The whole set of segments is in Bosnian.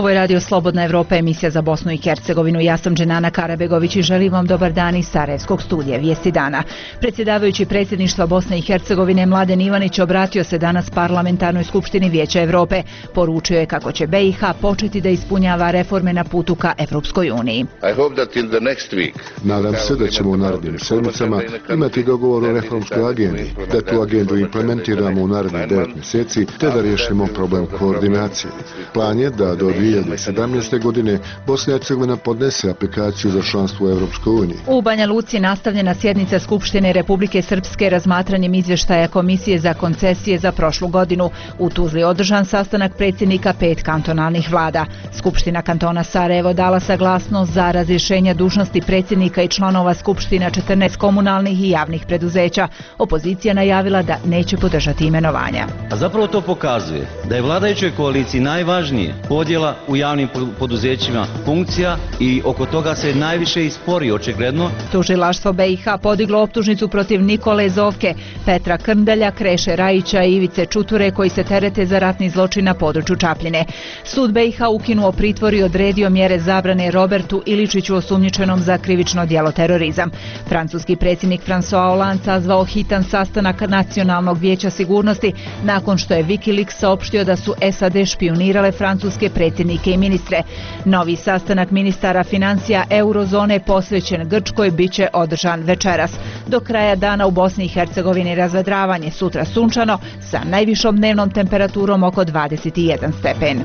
Ovo je Radio Slobodna Evropa, emisija za Bosnu i Hercegovinu. Ja sam Dženana Karabegović i želim vam dobar dan iz Sarajevskog studija Vijesti dana. Predsjedavajući predsjedništva Bosne i Hercegovine Mladen Ivanić obratio se danas Parlamentarnoj skupštini Vijeća Evrope. Poručio je kako će BiH početi da ispunjava reforme na putu ka Evropskoj uniji. Nadam se da ćemo u narednim sedmicama imati dogovor o reformskoj agendi, da tu agendu implementiramo u narednih 9 mjeseci, te da riješimo problem koordinacije. Plan je da do 2017. godine Bosna i Hercegovina podnese aplikaciju za članstvo u Evropskoj uniji. U Banja Luci nastavljena sjednica Skupštine Republike Srpske razmatranjem izvještaja Komisije za koncesije za prošlu godinu. U Tuzli održan sastanak predsjednika 5 kantonalnih vlada. Skupština kantona Sarajevo dala saglasnost za razrješenje dužnosti predsjednika i članova Skupština 14 komunalnih i javnih preduzeća. Opozicija najavila da neće podržati imenovanja. A zapravo to pokazuje da je vladajućoj koaliciji najvažnije podjela u javnim poduzećima funkcija i oko toga se najviše i spori očigledno. Tužilaštvo BiH podiglo optužnicu protiv Nikole Zovke, Petra Krndelja, Kreše Rajića i Ivice Čuture koji se terete za ratni zločin na području Čapljine. Sud BiH ukinuo pritvor i odredio mjere zabrane Robertu Iličiću osumnjičenom za krivično djelo terorizam. Francuski predsjednik François Hollande sazvao hitan sastanak Nacionalnog vijeća sigurnosti nakon što je Wikileaks saopštio da su SAD špijunirale francuske predsjednike i ministre. Novi sastanak ministara financija eurozone posvećen Grčkoj biće održan večeras. Do kraja dana u Bosni i Hercegovini razvedravanje, sutra sunčano sa najvišom dnevnom temperaturom oko 21 stepen.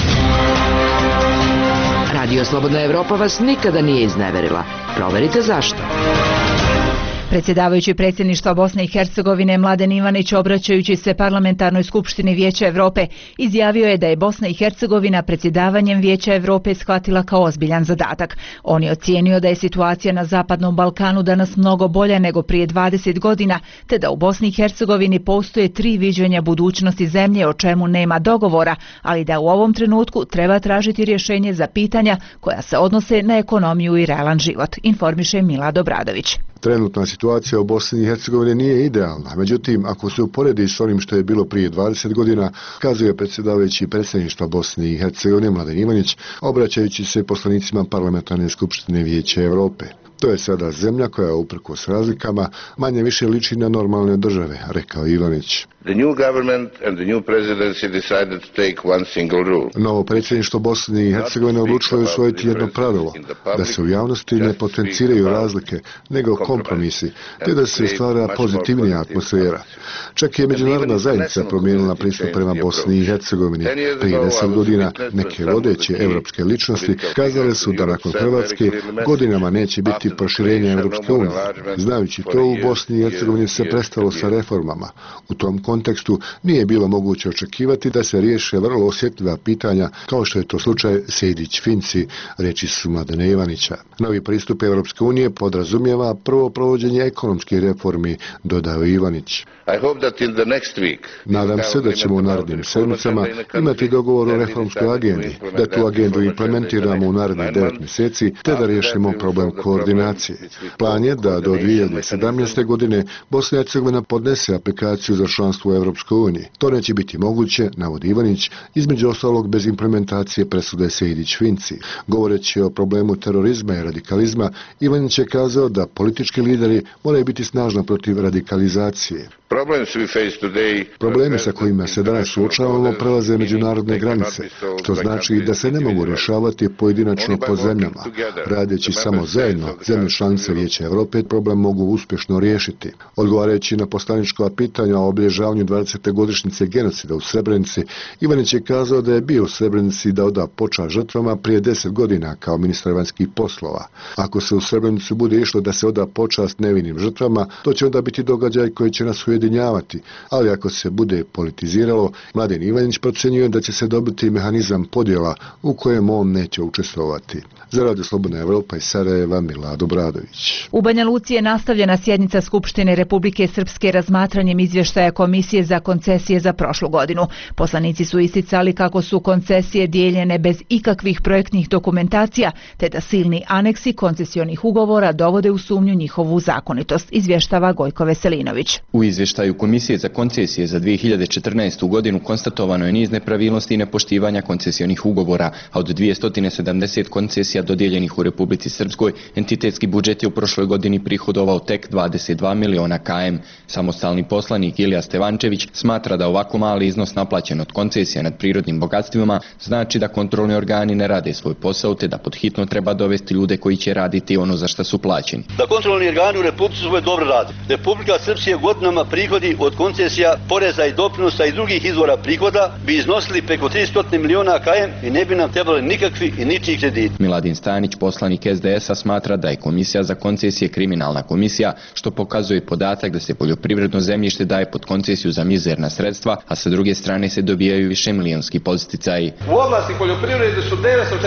Radio Slobodna Evropa vas nikada nije izneverila. Proverite zašto. Predsjedavajući predsjedništva Bosne i Hercegovine Mladen Ivanić, obraćajući se Parlamentarnoj skupštini Vijeća Evrope, izjavio je da je Bosna i Hercegovina predsjedavanjem Vijeća Evrope shvatila kao ozbiljan zadatak. On je ocijenio da je situacija na Zapadnom Balkanu danas mnogo bolja nego prije 20 godina, te da u Bosni i Hercegovini postoje 3 viđenja budućnosti zemlje o čemu nema dogovora, ali da u ovom trenutku treba tražiti rješenje za pitanja koja se odnose na ekonomiju i realan život, informiše Milad Obradović. Trenutna situacija u Bosni i Hercegovini nije idealna, međutim, ako se uporedi s onim što je bilo prije 20 godina, kazuje predsjedavajući predsjedništva Bosne i Hercegovine Mladen Ivanić, obraćajući se poslanicima Parlamentarne skupštine Vijeća Evrope. To je sada zemlja koja uprkos razlikama manje više liči na normalne države, rekao Ivanić. Novo predsjedništvo Bosne i Hercegovine odlučilo je usvojiti jedno pravilo, da se u javnosti ne potenciraju razlike, nego kompromisi, te da se stvara pozitivnija atmosfera. Čak je međunarodna zajednica promijenila pristup prema Bosni i Hercegovini. Prije 10 godina neke vodeće evropske ličnosti kazale su da nakon Hrvatske godinama neće biti proširenja Evropske unije. Znajući to, u Bosni i Hercegovini se prestalo sa reformama. U tom kontekstu nije bilo moguće očekivati da se riješe vrlo osjetljiva pitanja kao što je to slučaj Sejdić-Finci, reči su Mladena Ivanića. Novi pristup Evropske unije podrazumijeva prvo provođenje ekonomskih reformi, dodao Ivanić. Nadam se da ćemo u narednim sedmicama imati dogovor o reformskoj agendi, da tu agendu implementiramo u narednih 9 mjeseci, te da riješimo problem koordinacije. Plan je da do 2017. godine Bosna i Hercegovina podnese aplikaciju za članstvo u Evropskoj uniji. To neće biti moguće, navodi Ivanić, između ostalog bez implementacije presude Sejdić-Finci. Govoreći o problemu terorizma i radikalizma, Ivanić je kazao da politički lideri moraju biti snažno protiv radikalizacije. Problemi sa kojima se danas suočavamo prelaze međunarodne granice, što znači da se ne mogu rješavati pojedinačno po zemljama. Radeći samo zajedno, zemlje članice Vijeća Evrope problem mogu uspješno riješiti. Odgovarajući na poslanička pitanja o obilježavanju 20. godišnjice genocida u Srebrenici, Ivanić je kazao da je bio u Srebrenici da oda počast žrtvama prije 10 godina kao ministar vanjskih poslova. Ako se u Srebrenicu bude išlo da se oda počast nevinim žrtvama, to će onda biti događaj koji će nas ujedinjavati, ali ako se bude politiziralo, Mladen Ivanić procjenjuje da će se dobiti mehanizam podjela u kojem on neće učestvovati. Za Radio Slobodna Evropa iz Sarajeva, Milad Vlado Bradović. U Banja Luci je nastavljena sjednica Skupštine Republike Srpske razmatranjem izvještaja Komisije za koncesije za prošlu godinu. Poslanici su isticali kako su koncesije dijeljene bez ikakvih projektnih dokumentacija, te da silni aneksi koncesionih ugovora dovode u sumnju njihovu zakonitost, izvještava Gojko Veselinović. U izvještaju Komisije za koncesije za 2014. godinu konstatovano je niz nepravilnosti i nepoštivanja koncesionih ugovora, a od 270 koncesija dodijeljenih u Republici Srpskoj, entitetski budžet je u prošloj godini prihodovao tek 22 miliona km. Samostalni poslanik Ilija Stevančević smatra da ovako mali iznos naplaćen od koncesija nad prirodnim bogatstvima znači da kontrolni organi ne rade svoj posao, te da podhitno treba dovesti ljude koji će raditi ono za što su plaćeni. Da kontrolni organi u Republici Srpskoj dobro rade. Republika Srpska godinama prihodi od koncesija, poreza i doprinosa i drugih izvora prihoda bi iznosili preko 300 miliona km i ne bi nam trebali nikakvi i ničiji krediti. Miladin Stanić, poslanik SDS-a, smatra da je Komisija za koncesije kriminalna komisija, što pokazuje podatak da se poljoprivredno zemljište daje pod koncesiju za mizerna sredstva, a sa druge strane se dobijaju višemilijonski podsticaji. U oblasti poljoprivrede su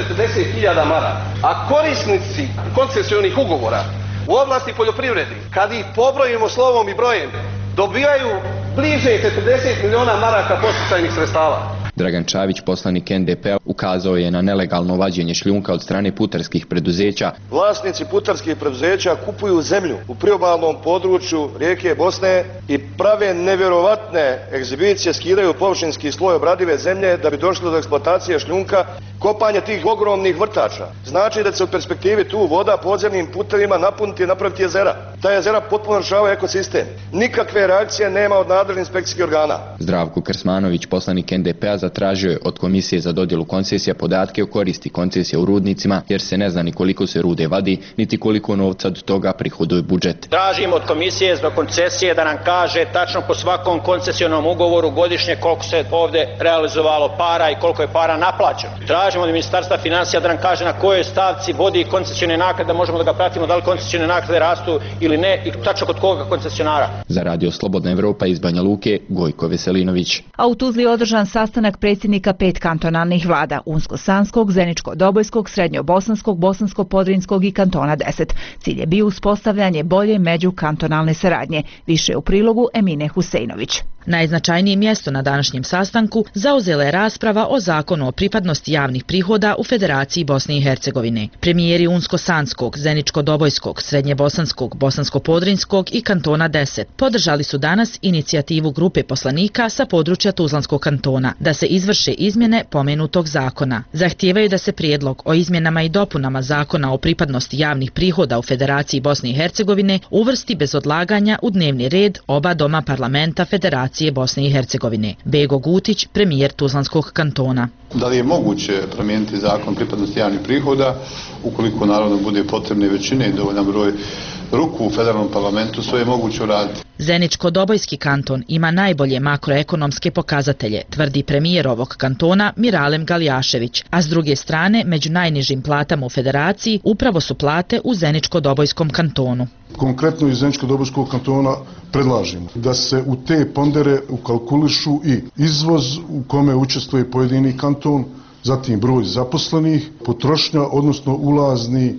940.000 maraka, a korisnici koncesionih ugovora u oblasti poljoprivrede, kad ih pobrojimo slovom i brojem, dobijaju bliže 40 miliona maraka podsticajnih sredstava. Dragan Čavić, poslanik NDP-a, ukazao je na nelegalno vađenje šljunka od strane putarskih preduzeća. Vlasnici putarskih preduzeća kupuju zemlju u priobalnom području rijeke Bosne i prave nevjerovatne egzibicije, skidaju površinski sloj obradive zemlje da bi došlo do eksploatacije šljunka, kopanje tih ogromnih vrtača. Znači da će se u perspektivi tu voda podzemnim putevima napuniti i napraviti jezera. Ta jezera potpuno narušavaju ekosistem. Nikakve reakcije nema od nadležnih inspekcijskih organa. Zdravko Krsmanović, poslanik NDP-a, zatražio je od Komisije za dodjelu koncesija podatke o koristi koncesija u rudnicima, jer se ne zna ni koliko se rude vadi, niti koliko novca od toga prihoduje budžet. Tražimo od Komisije za koncesije da nam kaže tačno po svakom koncesionom ugovoru godišnje koliko se ovdje realizovalo para i koliko je para naplaćeno. Tražimo od Ministarstva financija da nam kaže na kojoj stavci vodi koncesione naknade, da možemo da ga pratimo da li koncesione naknade rastu ili ne i tačno kod koga koncesionara. Za Radio Slobodna Evropa iz Banja Luke, Gojko Veselinović. A u Tuzli je održan sastanak predsjednika 5 kantonalnih vlada, Unsko-Sanskog, Zeničko-Dobojskog, Srednjo-Bosanskog, Bosansko-Podrinjskog i Kantona 10. Cilj je bio uspostavljanje bolje međukantonalne saradnje. Više u prilogu Emine Huseinović. Najznačajnije mjesto na današnjem sastanku zauzela je rasprava o zakonu o pripadnosti javnih prihoda u Federaciji Bosne i Hercegovine. Premijeri Unsko-Sanskog, Zeničko-Dobojskog, Srednje-Bosanskog, Bosansko-Podrinjskog i Kantona 10 podržali su danas inicijativu grupe poslanika sa područja Tuzlanskog kantona da se izvrše izmjene pomenutog zakona. Zahtijevaju da se prijedlog o izmjenama i dopunama zakona o pripadnosti javnih prihoda u Federaciji Bosne i Hercegovine uvrsti bez odlaganja u dnevni red oba doma parlamenta Federacije Bosne i Hercegovine. Bego Gutić, premijer Tuzlanskog kantona. Da li je moguće promijeniti zakon pripadnosti javnih prihoda, ukoliko naravno bude potrebne većine i dovoljan broj ruku u federalnom parlamentu, sve je moguće uraditi. Zeničko-Dobojski kanton ima najbolje makroekonomske pokazatelje, tvrdi premijer ovog kantona Miralem Galjašević, a s druge strane, među najnižim platama u federaciji upravo su plate u Zeničko-Dobojskom kantonu. Konkretno iz Zeničko-Dobojskog kantona predlažemo da se u te pondere ukalkulišu i izvoz u kome učestvuje pojedini kanton, zatim broj zaposlenih, potrošnja, odnosno ulazni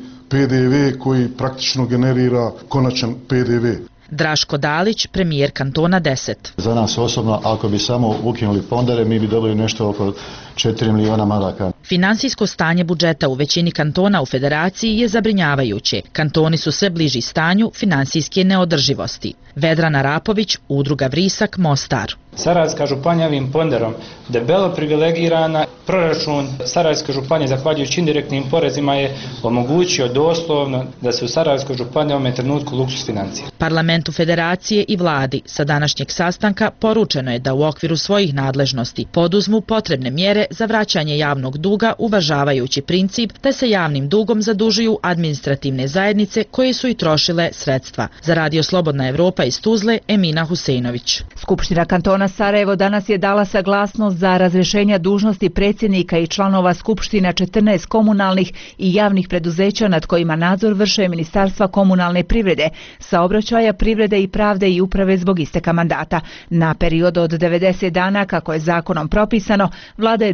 PDV koji praktično generira konačan PDV. Draško Dalić, premijer Kantona 10. Za nas osobno, ako bi samo ukinuli pondere, mi bi dobili nešto oko 4 miliona maraka. Finansijsko stanje budžeta u većini kantona u federaciji je zabrinjavajuće. Kantoni su sve bliži stanju finansijske neodrživosti. Vedrana Rapović, Udruga Vrisak, Mostar. Sarajevska županija ovim ponderom debelo privilegirana. Proračun Sarajevske županije, zahvaljujući indirektnim porezima, je omogućio doslovno da se u Sarajevskoj županiji u ovom trenutku luksus financija. Parlamentu federacije i vladi sa današnjeg sastanka poručeno je da u okviru svojih nadležnosti poduzmu potrebne mjere za vraćanje javnog duga, uvažavajući princip da se javnim dugom zadužuju administrativne zajednice koje su i trošile sredstva. Za Radio Slobodna Evropa iz Tuzle, Emina Huseinović. Skupština kantona Sarajevo danas je dala saglasnost za razrješenja dužnosti predsjednika i članova Skupština 14 komunalnih i javnih preduzeća nad kojima nadzor vrše Ministarstva komunalne privrede, saobraćaja, privrede i pravde i uprave zbog isteka mandata. Na period od 90 dana, kako je zakonom propisano, vlada je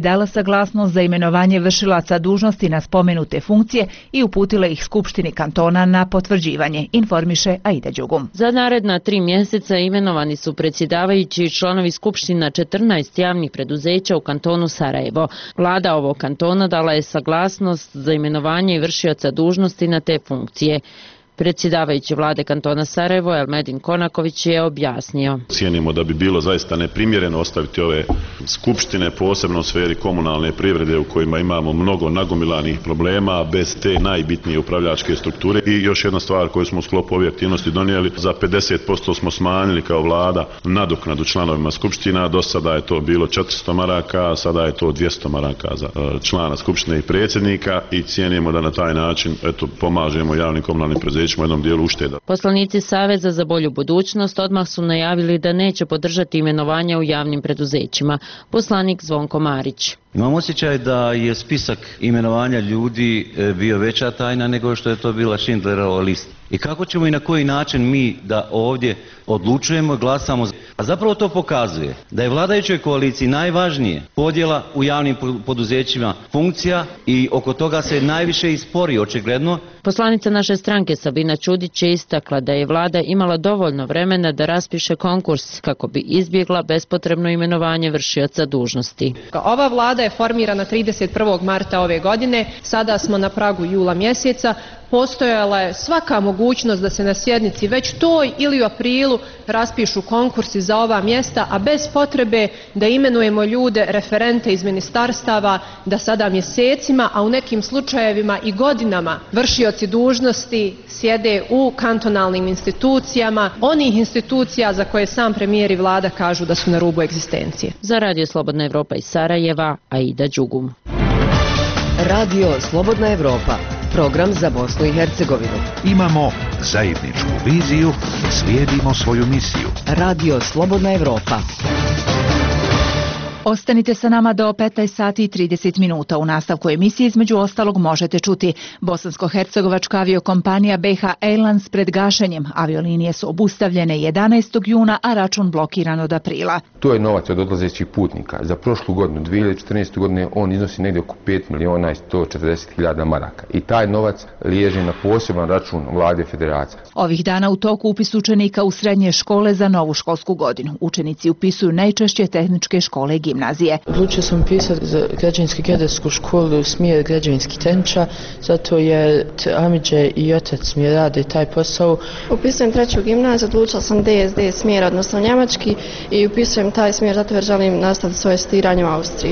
dala saglasnost za imenovanje vršilaca dužnosti na spomenute funkcije i uputila ih Skupštini kantona na potvrđivanje, informiše Aida Đugum. Za naredna 3 mjeseca imenovani su predsjedavajući i članovi Skupština 14 javnih preduzeća u kantonu Sarajevo. Vlada ovog kantona dala je saglasnost za imenovanje vršioca dužnosti na te funkcije. Predsjedavajući vlade kantona Sarajevo Elmedin Konaković je objasnio. Cijenimo da bi bilo zaista neprimjereno ostaviti ove skupštine, posebno u sferi komunalne privrede u kojima imamo mnogo nagomilanih problema bez te najbitnije upravljačke strukture. I još jedna stvar koju smo u sklopu ove aktivnosti donijeli, za 50% smo smanjili kao vlada nadoknadu članovima skupština. Do sada je to bilo 400 maraka, a sada je to 200 maraka za člana skupštine i predsjednika i cijenimo da na taj način pomažemo javnim komunalnim preduzećima u jednom dijelu ušteda. Poslanici Saveza za bolju budućnost odmah su najavili da neće podržati imenovanja u javnim preduzećima. Poslanik Zvonko Marić. Imam osjećaj da je spisak imenovanja ljudi bio veća tajna nego što je to bila Schindlerova lista. I kako ćemo i na koji način mi da ovdje odlučujemo i glasamo? A zapravo to pokazuje da je vladajućoj koaliciji najvažnije podjela u javnim poduzećima funkcija i oko toga se najviše i spori očigledno. Poslanica naše stranke Sabina Čudić je istakla da je vlada imala dovoljno vremena da raspiše konkurs kako bi izbjegla bespotrebno imenovanje vršioca dužnosti. Ova vlada je formirana 31. marta ove godine, sada smo na pragu jula mjeseca. Postojala je svaka mogućnost da se na sjednici već toj ili u aprilu raspišu konkursi za ova mjesta, a bez potrebe da imenujemo ljude, referente iz ministarstava, da sada mjesecima, a u nekim slučajevima i godinama vršioci dužnosti sjede u kantonalnim institucijama, onih institucija za koje sam premijer i vlada kažu da su na rubu egzistencije. Za Radio Slobodna Evropa iz Sarajeva, Aida Đugum. Radio Slobodna Evropa, program za Bosnu i Hercegovinu. Imamo zajedničku viziju, slijedimo svoju misiju. Radio Slobodna Evropa. Ostanite sa nama do 15 sati i 30 minuta. U nastavku emisije između ostalog možete čuti bosansko-hercegovačka aviokompanija BH Airlines pred gašenjem. Aviolinije su obustavljene 11. juna, a račun blokiran od aprila. To je novac od odlazećih putnika. Za prošlu godinu, 2014. godine, on iznosi negdje oko 5.140.000 maraka. I taj novac liježi na poseban račun vlade federacije. Ovih dana u toku upis učenika u srednje škole za novu školsku godinu. Učenici upisuju najčešće tehničke škole i gimnazije. Odlučio sam pisati za građevinsku geodetsku školu u smjer građevinski tehničar, zato je amidže i otac mi rade taj posao. Upisujem 3. gimnaziju, odlučila sam DSD smjer, odnosno njemački, i upisujem taj smjer zato jer želim nastaviti svoje studiranje u Austriji.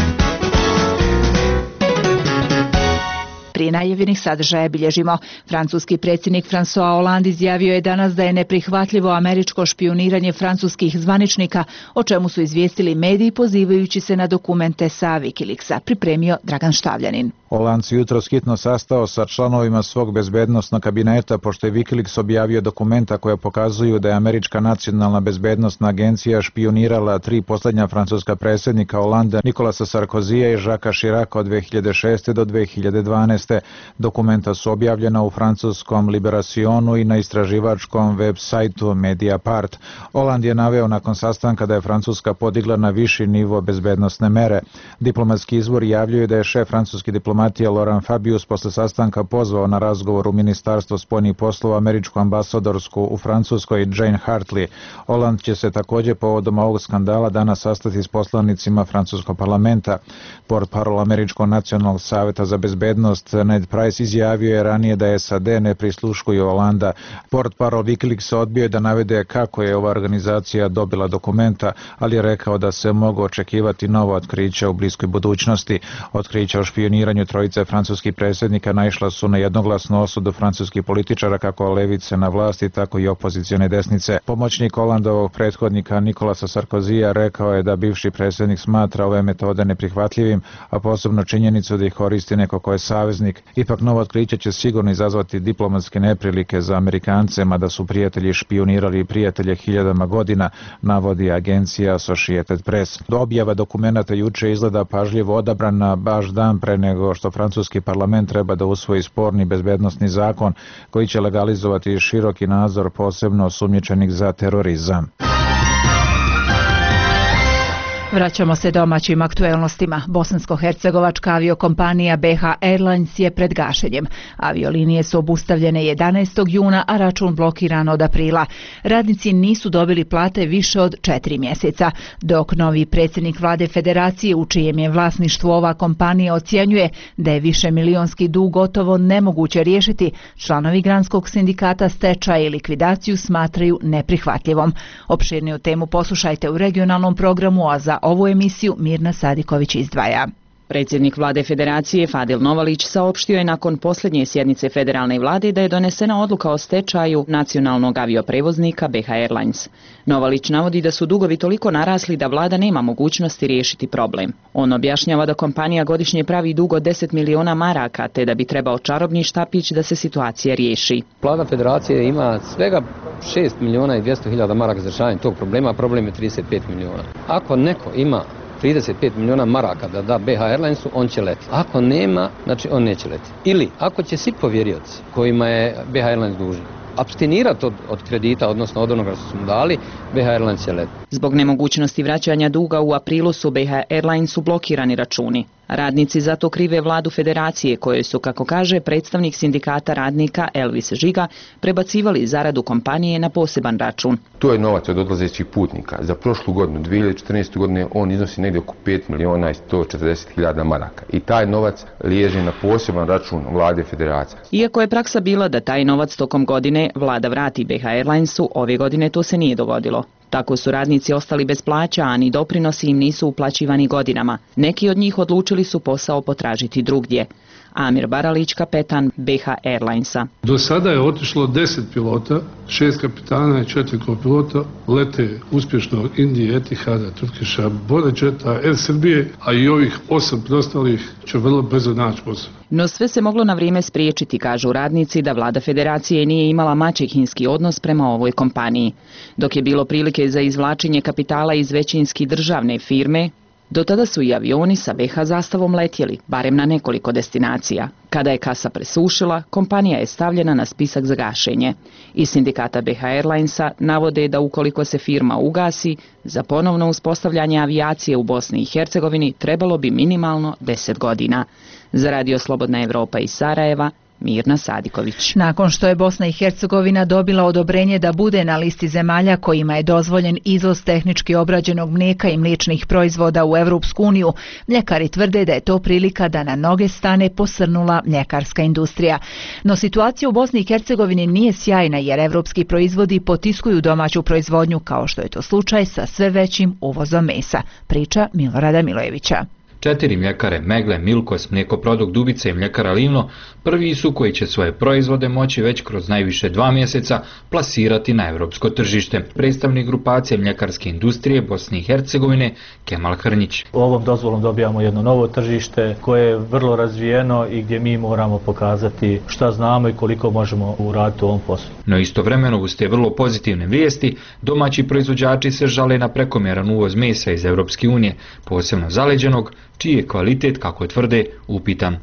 Prije najavljenih sadržaja bilježimo. Francuski predsjednik François Hollande izjavio je danas da je neprihvatljivo američko špijuniranje francuskih zvaničnika, o čemu su izvijestili mediji pozivajući se na dokumente sa Wikileaksa. Pripremio Dragan Štavljanin. Hollande se jutros hitno sastao sa članovima svog bezbednosnog kabineta pošto je Wikileaks objavio dokumenta koja pokazuju da je američka nacionalna bezbednosna agencija špijunirala 3 posljednja francuska predsjednika Hollande, Nicolasa Sarkozija i Jacquesa Chiraca od 2006. do 2012. Dokumenta su objavljena u francuskom Liberationu i na istraživačkom web sajtu Mediapart. Hollande je naveo nakon sastanka da je Francuska podigla na viši nivo bezbednosne mere. Diplomatski izvori javljaju da je šef francuski diplomatije Laurent Fabius posle sastanka pozvao na razgovor u Ministarstvo spoljnih poslova američku ambasadorsku u Francuskoj Jane Hartley. Hollande će se također povodom ovog skandala danas sastati s poslanicima francuskog parlamenta. Portparol Američkog nacionalnog savjeta za bezbednost Ned Price izjavio je ranije da SAD ne prisluškuju Hollanda. Portparol Wikileaks odbio je da navede kako je ova organizacija dobila dokumenta, ali je rekao da se mogu očekivati nova otkrića u bliskoj budućnosti. Otkrića o špijuniranju trojice francuskih predsjednika naišla su na jednoglasnu osudu francuskih političara kako levice na vlasti, tako i opozicione desnice. Pomoćnik Hollandovog prethodnika Nicolasa Sarkozija rekao je da bivši predsjednik smatra ove metode neprihvatljivim, a posebno činjenicu da ih koristi neko ko je saveznik. Ipak novo otkriće će sigurno izazvati diplomatske neprilike za Amerikance, mada su prijatelji špijunirali prijatelje hiljadama godina, navodi agencija Associated Press. Objava dokumenata juče izgleda pažljivo odabrana baš dan pre nego što francuski parlament treba da usvoji sporni bezbednosni zakon koji će legalizovati široki nadzor posebno osumnjičenih za terorizam. Vraćamo se domaćim aktuelnostima. Bosansko-hercegovačka aviokompanija BH Airlines je pred gašenjem. Aviolinije su obustavljene 11. juna, a račun blokiran od aprila. Radnici nisu dobili plate više od 4 mjeseca, dok novi predsjednik vlade federacije, u čijem je vlasništvu ova kompanija, ocjenjuje da je višemilionski dug gotovo nemoguće riješiti. Članovi granskog sindikata stečaj i likvidaciju smatraju neprihvatljivom. Opširniju temu poslušajte u regionalnom programu, a za ovu emisiju Mirna Sadiković izdvaja. Predsjednik vlade federacije Fadil Novalić saopštio je nakon posljednje sjednice federalne vlade da je donesena odluka o stečaju nacionalnog avioprevoznika BH Airlines. Novalić navodi da su dugovi toliko narasli da vlada nema mogućnosti riješiti problem. On objašnjava da kompanija godišnje pravi dug od 10 miliona maraka, te da bi trebao čarobni štapić da se situacija riješi. Vlada federacije ima svega 6 miliona i 200 hiljada maraka za rješavanje tog problema, a problem je 35 miliona. Ako neko ima 35 miliona maraka da da BH Airlinesu, on će letiti. Ako nema, znači on neće letiti. Ili ako će svi povjerioci kojima je BH Airlines dužan apstinirati od kredita, odnosno od onoga što smo dali, BH Airlines će letiti. Zbog nemogućnosti vraćanja duga u aprilu su BH Airlinesu blokirani računi. Radnici zato krive vladu federacije, koje su, kako kaže predstavnik sindikata radnika Elvis Žiga, prebacivali zaradu kompanije na poseban račun. To je novac od odlazećih putnika. Za prošlu godinu, 2014. godine, on iznosi negdje oko 5 miliona i 140 hiljada maraka. I taj novac liježi na poseban račun vlade federacije. Iako je praksa bila da taj novac tokom godine vlada vrati BH Airlinesu, ove godine to se nije dogodilo. Tako su radnici ostali bez plaća, a ni doprinosi im nisu uplaćivani godinama. Neki od njih odlučili su posao potražiti drugdje. Amir Baralić, kapetan BH Airlinesa. Do sada je otišlo 10 pilota, 6 kapitana i 4 kopilota, lete uspješno Indije, Etihada, Turkiša, Bodečeta, Air Srbije, a i ovih 8 preostalih će vrlo brzo naći posao. No sve se moglo na vrijeme spriječiti, kažu radnici, da vlada federacije nije imala maćehinski odnos prema ovoj kompaniji. Dok je bilo prilike za izvlačenje kapitala iz većinski državne firme, do tada su i avioni sa BH zastavom letjeli, barem na nekoliko destinacija. Kada je kasa presušila, kompanija je stavljena na spisak za gašenje. Iz sindikata BH Airlinesa navode da ukoliko se firma ugasi, za ponovno uspostavljanje avijacije u Bosni i Hercegovini trebalo bi minimalno 10 godina. Za Radio Slobodna Evropa iz Sarajeva, Mirna Sadiković. Nakon što je Bosna i Hercegovina dobila odobrenje da bude na listi zemalja kojima je dozvoljen izvoz tehnički obrađenog mlijeka i mliječnih proizvoda u Europsku uniju, mljekari tvrde da je to prilika da na noge stane posrnula mljekarska industrija. No situacija u Bosni i Hercegovini nije sjajna, jer evropski proizvodi potiskuju domaću proizvodnju, kao što je to slučaj sa sve većim uvozom mesa, priča Milorada Milojevića. 4 mljekare Megle, Milkos, Mlijekoprodukt Dubica i mljekara Livno prvi su koji će svoje proizvode moći već kroz najviše 2 mjeseca plasirati na europsko tržište. Predstavnik grupacije mljekarske industrije Bosne i Hercegovine Kemal Hrnjić. Ovom dozvolom dobijamo jedno novo tržište koje je vrlo razvijeno i gdje mi moramo pokazati šta znamo i koliko možemo uraditi u ovom poslu. No istovremeno, uz te vrlo pozitivne vijesti, domaći proizvođači se žale na prekomjeran uvoz mesa iz Europske unije, posebno zaleđenog, čiji je kvalitet, kako tvrde, upitan.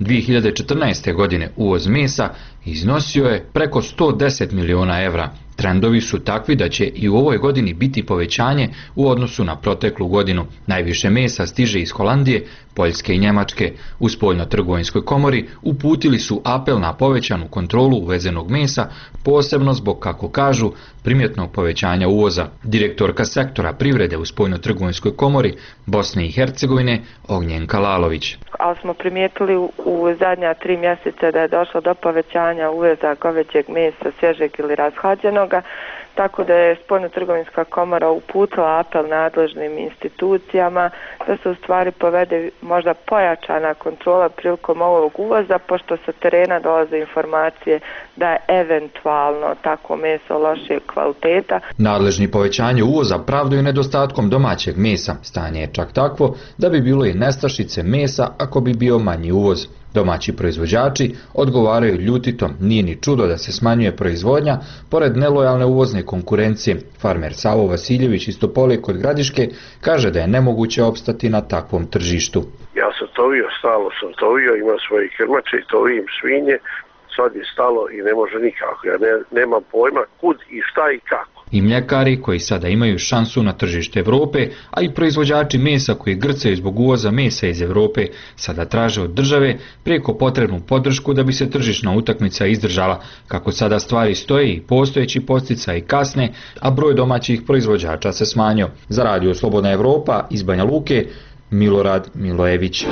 2014. godine uvoz mesa iznosio je preko 110 miliona evra. Trendovi su takvi da će i u ovoj godini biti povećanje u odnosu na proteklu godinu. Najviše mesa stiže iz Holandije, Poljske i Njemačke. U spoljno-trgovinskoj komori uputili su apel na povećanu kontrolu uvezenog mesa, posebno zbog, kako kažu, primjetnog povećanja uvoza. Direktorka sektora privrede u spoljno-trgovinskoj komori Bosne i Hercegovine Ognjenka Lalović. Ali smo primijetili u zadnja 3 mjeseca da je došlo do povećanja uveza goveđeg mesa, svježeg ili rashlađenoga, tako da je spoljno-trgovinska komora uputila apel nadležnim institucijama da se u stvari povede možda pojačana kontrola prilikom ovog uvoza, pošto sa terena dolaze informacije da je eventualno takvo meso lošijeg kvaliteta. Nadležni povećanje uvoza pravdaju nedostatkom domaćeg mesa. Stanje je čak takvo da bi bilo i nestašice mesa ako bi bio manji uvoz. Domaći proizvođači odgovaraju ljutitom, nije ni čudo da se smanjuje proizvodnja pored nelojalne uvozne konkurencije. Farmer Savo Vasiljević iz Topole kod Gradiške kaže da je nemoguće opstati na takvom tržištu. Ja sam tovio, stalno sam tovio, imam svoje krmače i tovim svinje, sad je stalo i ne može nikako. Ja nemam pojma kud i šta i kako. I mljekari koji sada imaju šansu na tržište Europe, a i proizvođači mesa koji grcaju zbog uvoza mesa iz Europe sada traže od države preko potrebnu podršku da bi se tržišna utakmica izdržala. Kako sada stvari stoje i postojeći podsticaj kasne, a broj domaćih proizvođača se smanjio. Za Radio Slobodna Evropa iz Banja Luke, Milorad Milojević.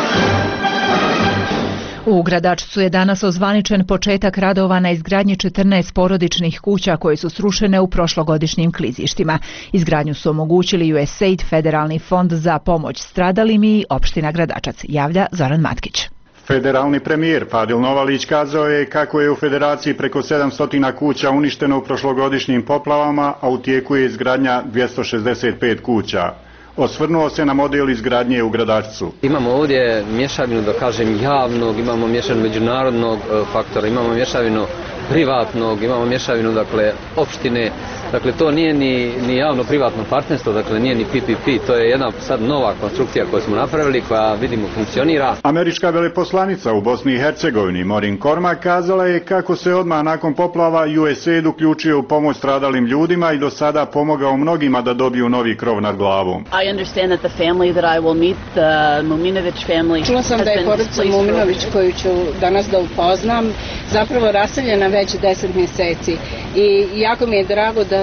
U Gradačcu je danas ozvaničen početak radova na izgradnji 14 porodičnih kuća koje su srušene u prošlogodišnjim klizištima. Izgradnju su omogućili USAID, Federalni fond za pomoć stradalim i opština Gradačac, javlja Zoran Matkić. Federalni premijer Fadil Novalić kazao je kako je u federaciji preko 700 kuća uništeno u prošlogodišnjim poplavama, a u tijeku je izgradnja 265 kuća. Osvrnuo se na model izgradnje u Gradačcu. Imamo ovdje mješavinu, da kažem, javnog, imamo mješavinu međunarodnog faktora, imamo mješavinu privatnog, imamo mješavinu, dakle, opštine. Dakle, to nije ni javno-privatno partnerstvo, dakle, nije ni PPP, to je jedna sad nova konstrukcija koju smo napravili, koja vidimo funkcionira. Američka veleposlanica u Bosni i Hercegovini, Morin Kormak, kazala je kako se odmah nakon poplava USAID uključio u pomoć stradalim ljudima i do sada pomogao mnogima da dobiju novi krov nad glavom. Čula sam da je porodica Muminović, koju ću danas da upoznam, zapravo raseljena već 10 mjeseci. I jako mi je drago da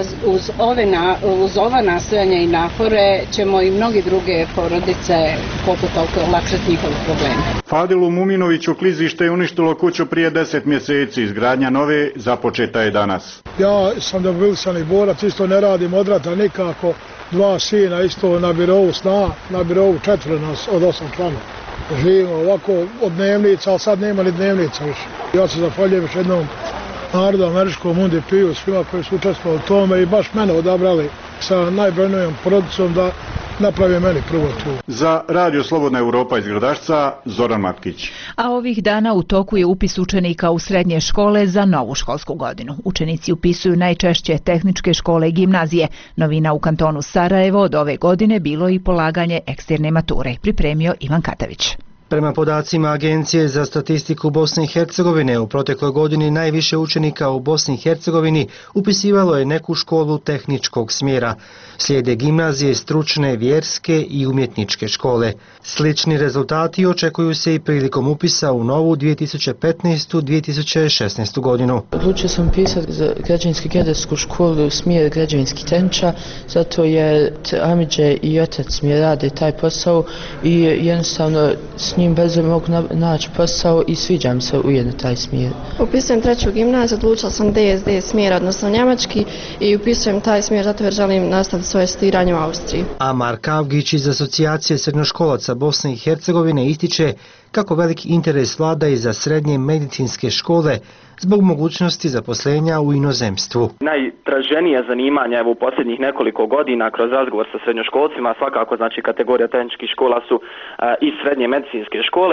uz ova nastojanja i napore ćemo i mnogi druge porodice koliko toliko olakšati njihove probleme. Fadilu Muminoviću klizište je uništilo kuću prije 10 mjeseci, izgradnja nove započeta je danas. Ja sam demobilisani borac, isto ne radim od rata nikako, 2 sina isto na birovu sna, na birovu 4 nas od 8 člana. Živimo ovako od dnevnica, ali sad nema ni dnevnica više. Ja se zahvaljujem još jednom narodu američkom UNDP-u, svima koji su učestvovali u tome i baš mene odabrali sa najbrojnijom porodicom da napravi meni prvo tu. Za Radio Slobodna Evropa iz Gradačca, Zoran Matkić. A ovih dana u toku je upis učenika u srednje škole za novu školsku godinu. Učenici upisuju najčešće tehničke škole i gimnazije. Novina u kantonu Sarajevo od ove godine bilo i polaganje eksterne mature, pripremio Ivan Katavić. Prema podacima Agencije za statistiku Bosne i Hercegovine, u protekloj godini najviše učenika u Bosni i Hercegovini upisivalo je neku školu tehničkog smjera. Slijede gimnazije, stručne, vjerske i umjetničke škole. Slični rezultati očekuju se i prilikom upisa u novu 2015-2016 godinu. Odlučio sam pisati za građevinsku geodetsku školu smjer građevinski tenča, zato je Amidže i otac mi rade taj posao i jednostavno s njim brzo mogu naći posao i sviđa mi se ujedno taj smjer. Upisujem 3. gimnaziju, odlučila sam DSD smjer, odnosno njemački, i upisujem taj smjer zato jer želim nastaviti svoje studiranje u Austriji. Amar Kavgić iz Asocijacije srednjoškolaca Bosne i Hercegovine ističe kako veliki interes vlada i za srednje medicinske škole zbog mogućnosti zaposlenja u inozemstvu. Najtraženija zanimanja u posljednjih nekoliko godina kroz razgovor sa srednjoškolcima, svakako znači kategorija tehničkih škola su i srednje medicinske škole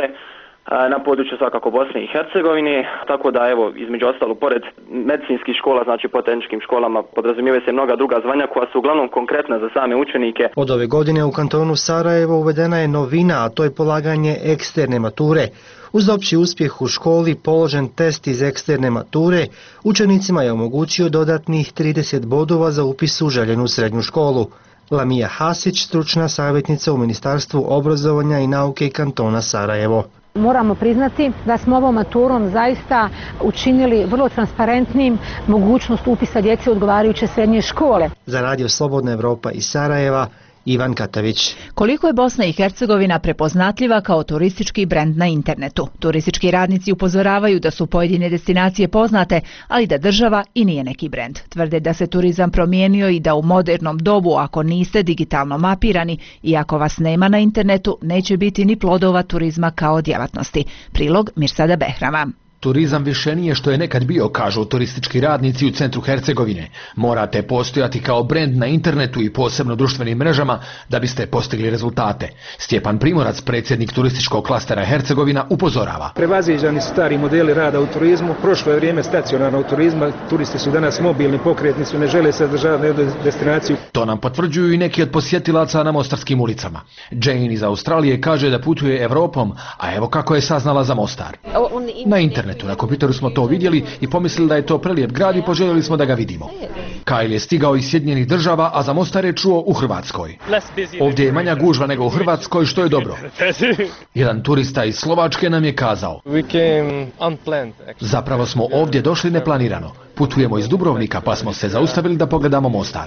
na području svakako Bosne i Hercegovine, tako da evo između ostalo pored medicinskih škola, znači po tehničkim školama podrazumijevaju se mnoga druga zvanja koja su uglavnom konkretna za same učenike. Od ove godine u kantonu Sarajevo uvedena je novina, a to je polaganje eksterne mature. Uz opći uspjeh u školi položen test iz eksterne mature, učenicima je omogućio dodatnih 30 bodova za upis u željenu srednju školu. Lamija Hasić, stručna savjetnica u Ministarstvu obrazovanja i nauke kantona Sarajevo. Moramo priznati da smo ovom maturom zaista učinili vrlo transparentnim mogućnost upisa djece u odgovarajuće srednje škole. Za Radio Slobodna Evropa iz Sarajeva, Ivan Katavić. Koliko je Bosna i Hercegovina prepoznatljiva kao turistički brend na internetu? Turistički radnici upozoravaju da su pojedine destinacije poznate, ali da država i nije neki brend. Tvrde da se turizam promijenio i da u modernom dobu, ako niste digitalno mapirani i ako vas nema na internetu, neće biti ni plodova turizma kao djelatnosti. Prilog Mirsada Behrama. Turizam više nije što je nekad bio, kažu turistički radnici u centru Hercegovine. Morate postojati kao brend na internetu i posebno društvenim mrežama da biste postigli rezultate. Stjepan Primorac, predsjednik turističkog klastera Hercegovina, upozorava. Prevaziđani su stari modeli rada u turizmu, prošlo je vrijeme stacionarnog turizma, turisti su danas mobilni, pokretni su, ne žele se zadržavati na jednoj destinaciji. To nam potvrđuju i neki od posjetilaca na mostarskim ulicama. Jane iz Australije kaže da putuje Evropom, a evo kako je saznala za Mostar. Na internetu internetu. Na kompjuteru smo to vidjeli i pomislili da je to prelijep grad i poželjeli smo da ga vidimo. Kyle je stigao iz Sjedinjenih Država, a za Mostar je čuo u Hrvatskoj. Ovdje je manja gužva nego u Hrvatskoj, što je dobro. Jedan turista iz Slovačke nam je kazao: zapravo smo ovdje došli neplanirano. Putujemo iz Dubrovnika pa smo se zaustavili da pogledamo Mostar.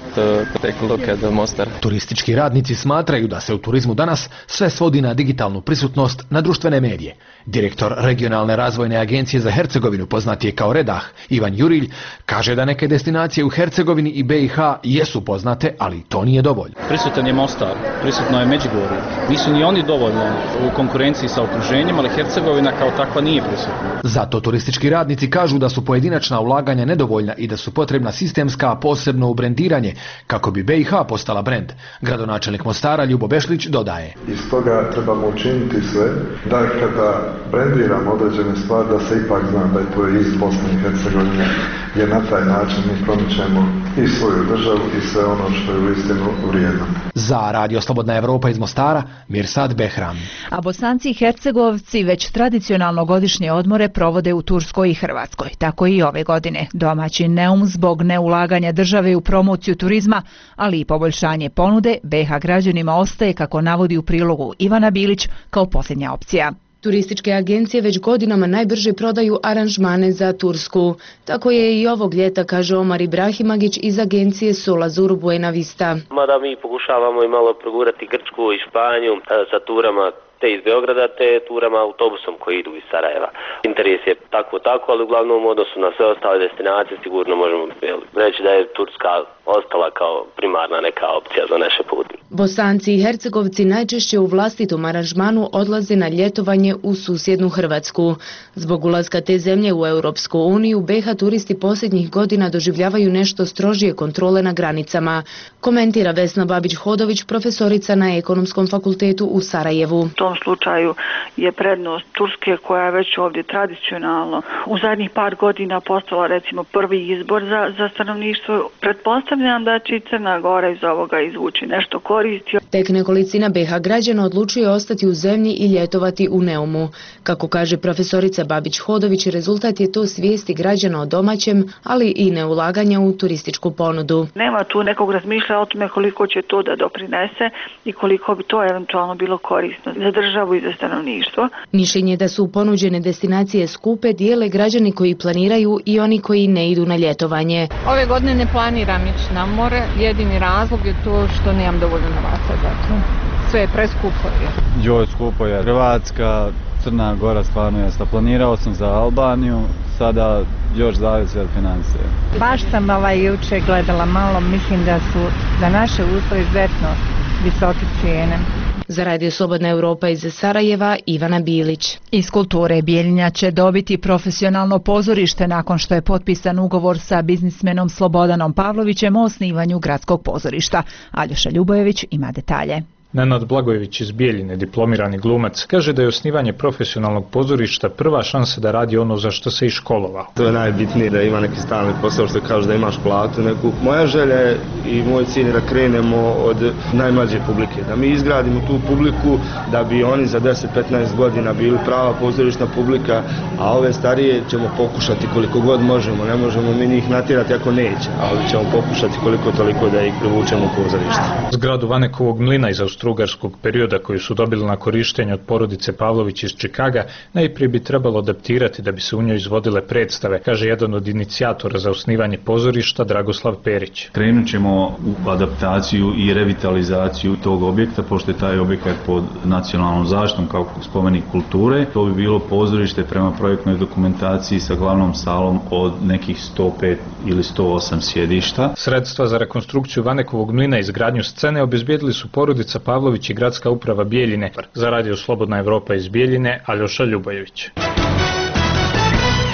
Turistički radnici smatraju da se u turizmu danas sve svodi na digitalnu prisutnost na društvene medije. Direktor regionalne razvojne agencije za Hercegovinu, poznat je kao Redah, Ivan Jurilj, kaže da neke destinacije u Hercegovini i BiH jesu poznate, ali to nije dovoljno. Prisutan je Mostar, prisutno je Međugorje. Nisu ni oni dovoljno u konkurenciji sa okruženjem, ali Hercegovina kao takva nije prisutna. Zato turistički radnici kažu da su pojedinačna ulaganja nedovoljna i da su potrebna sistemska, posebno u brendiranje, kako bi BiH postala brend. Gradonačelnik Mostara Ljubo Bešlić dodaje: iz toga trebamo učiniti sve da kada brendiramo određene stvari da se ipak zna da je to iz Bosne i Hercegovine, jer na taj način mi promičemo i svoju državu i sve ono što je uistinu vrijedno. Za Radio Slobodna Evropa iz Mostara, Mirsad Behram. A Bosanci i Hercegovci već tradicionalno godišnje odmore provode u Turskoj i Hrvatskoj. Tako i ove godine. Domaći Neum zbog neulaganja države u promociju turizma, ali i poboljšanje ponude, BiH građanima ostaje, kako navodi u prilogu Ivana Bilić, kao posljednja opcija. Turističke agencije već godinama najbrže prodaju aranžmane za Tursku. Tako je i ovog ljeta, kaže Omar Ibrahimagić iz agencije Solazur Buena Vista. Mada mi pokušavamo i malo progurati Grčku i Španiju sa turama te iz Beograda, te turama autobusom koji idu iz Sarajeva. Interes je tako, ali uglavnom u odnosu na sve ostale destinacije sigurno možemo reći da je Turska ostala kao primarna neka opcija za naše putnike. Bosanci i Hercegovci najčešće u vlastitom aranžmanu odlaze na ljetovanje u susjednu Hrvatsku. Zbog ulaska te zemlje u Europsku uniju, BiH turisti posljednjih godina doživljavaju nešto strožije kontrole na granicama. Komentira Vesna Babić-Hodović, profesorica na Ekonomskom fakultetu u Sarajevu. U tom slučaju je prednost Turske, koja je već ovdje tradicionalno u zadnjih par godina postala recimo prvi izbor za stanovništvo. Pretpostavljam da će Crna Gora iz ovoga izvući nešto koristi. Tek nekolicina BiH građana odlučuje ostati u zemlji i ljetovati u Neumu. Kako kaže profesorica Babić-Hodović, rezultat je to svijesti građana o domaćem, ali i neulaganja u turističku ponudu. Nema tu nekog razmišljanja o tome koliko će to da doprinese i koliko bi to eventualno bilo korisno za državu i za stanovništvo. Mišljenje da su ponuđene destinacije skupe dijele građani koji planiraju i oni koji ne idu na ljetovanje. Ove godine ne planiram ići na more, jedini razlog je to što nemam dovoljno novaca za to. Sve je preskupo. Joj, skupo je. Hrvatska, Crna Gora stvarno jeste. Planirao sam za Albaniju, sada još zavisi od financije. Baš sam juče gledala malo, mislim da su za naše uslove izuzetno visoke cijene. Za Radio Slobodna Evropa iz Sarajeva, Ivana Bilić. Iz kulture Bijeljina će dobiti profesionalno pozorište nakon što je potpisan ugovor sa biznismenom Slobodanom Pavlovićem o osnivanju gradskog pozorišta. Aljoša Ljubojević ima detalje. Nenad Blagojević iz Bijeljine, diplomirani glumac, kaže da je osnivanje profesionalnog pozorišta prva šansa da radi ono za što se i školovao. To je najbitnije, da ima neki stalni posao, što kaže da imaš platu neku. Moja želja je i moj cilj je da krenemo od najmlađe publike, da mi izgradimo tu publiku, da bi oni za 10-15 godina bili prava pozorišna publika, a ove starije ćemo pokušati koliko god možemo. Ne možemo mi njih natjerati ako neće, ali ćemo pokušati koliko toliko da ih privučemo u pozorište. Zgradu Vanekovog mlina iz austrougarskog perioda koju su dobili na korištenje od porodice Pavlović iz Čikaga, najprije bi trebalo adaptirati da bi se u njoj izvodile predstave, kaže jedan od inicijatora za osnivanje pozorišta Dragoslav Perić. Krenut ćemo u adaptaciju i revitalizaciju tog objekta, pošto je taj objekat pod nacionalnom zaštitom kao spomenik kulture. To bi bilo pozorište prema projektnoj dokumentaciji sa glavnom salom od nekih 105 ili 108 sjedišta. Sredstva za rekonstrukciju Vanekovog mlina i izgradnju scene obezbijedili su porodica Pavlović i gradska uprava Bijeljine. Za Radio Slobodna Evropa iz Bijeljine, Aljoša Ljubojević.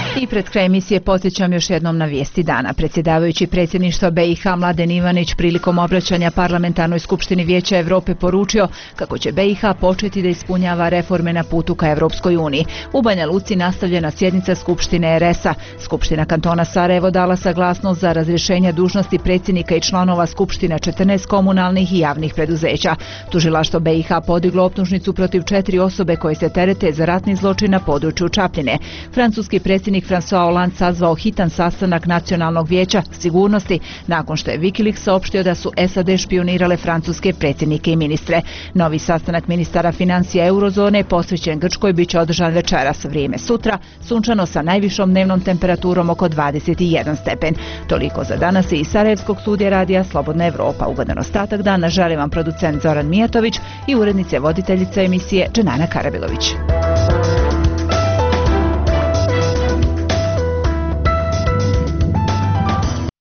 I pred kraj emisije podsjećam još jednom na vijesti dana. Predsjedavajući predsjedništva BiH Mladen Ivanić prilikom obraćanja Parlamentarnoj skupštini Vijeća Europe poručio kako će BiH početi da ispunjava reforme na putu ka Europskoj uniji. U Banja Luci nastavljena sjednica Skupštine RS-a. Skupština kantona Sarajevo dala saglasnost za razrješenje dužnosti predsjednika i članova Skupština 14 komunalnih i javnih preduzeća. Tužilaštvo BiH podiglo optužnicu protiv 4 osobe koje se terete za ratni zločin na području Čapljine. Francuski predsjednik François Hollande sazvao hitan sastanak Nacionalnog vijeća sigurnosti nakon što je Wikileaks saopštio da su SAD špionirale francuske predsjednike i ministre. Novi sastanak ministara financija eurozone posvećen Grčkoj biće održan večeras, vrijeme sutra, sunčano sa najvišom dnevnom temperaturom oko 21 stepen. Toliko za danas iz Sarajevskog studija radija Slobodna Evropa. Ugodan ostatak dana želim vam producent Zoran Mijatović i urednice voditeljica emisije Dženana Karabilović.